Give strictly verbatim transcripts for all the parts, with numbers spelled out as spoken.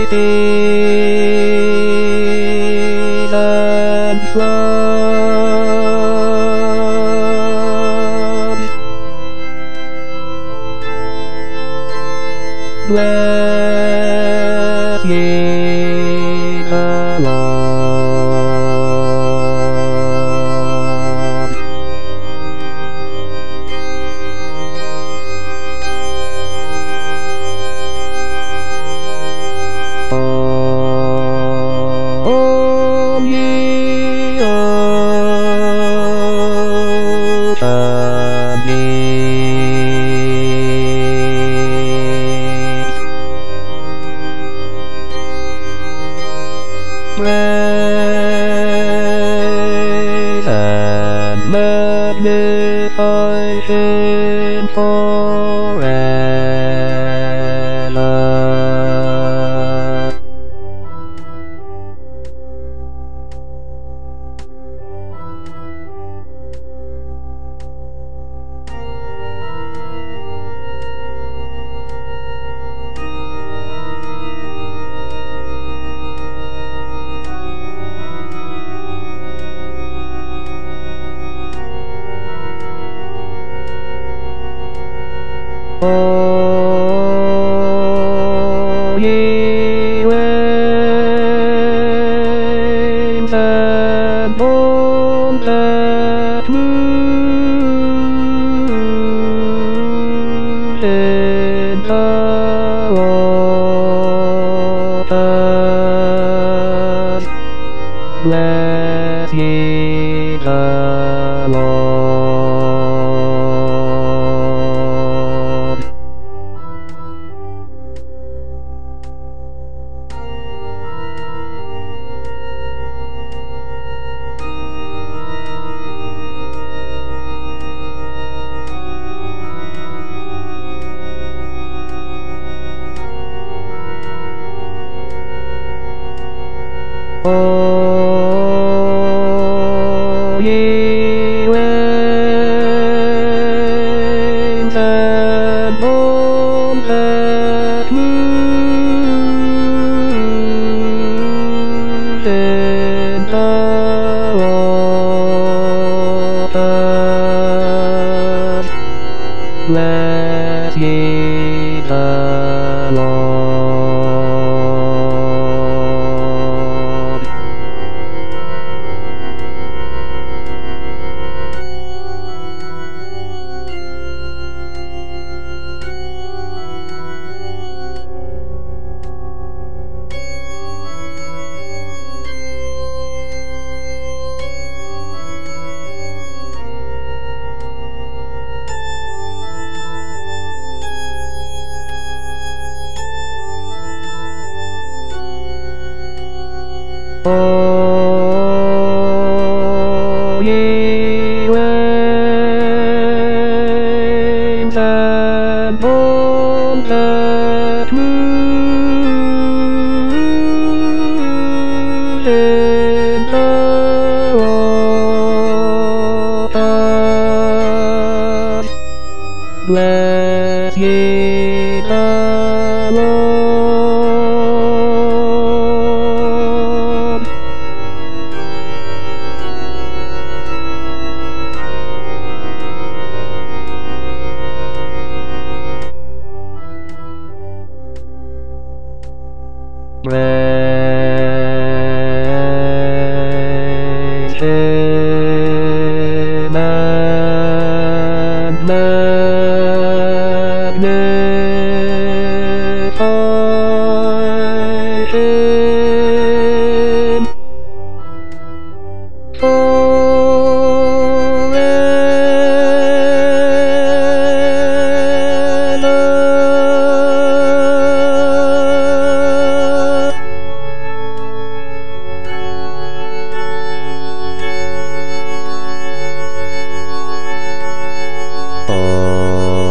cities and floods. Bless ye the Lord. All ye earth and beasts, praise and magnify him forever. All ye waves and all that move in the waters, bless ye the Lord. All ye waves and all that move in the waters, bless ye the Lord. All ye waves and all that move in the waters, bless ye the Lord. Praise him and magnify him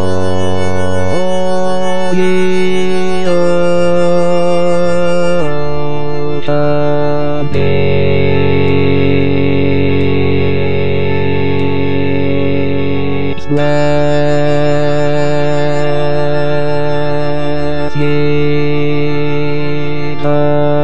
forever. Bye.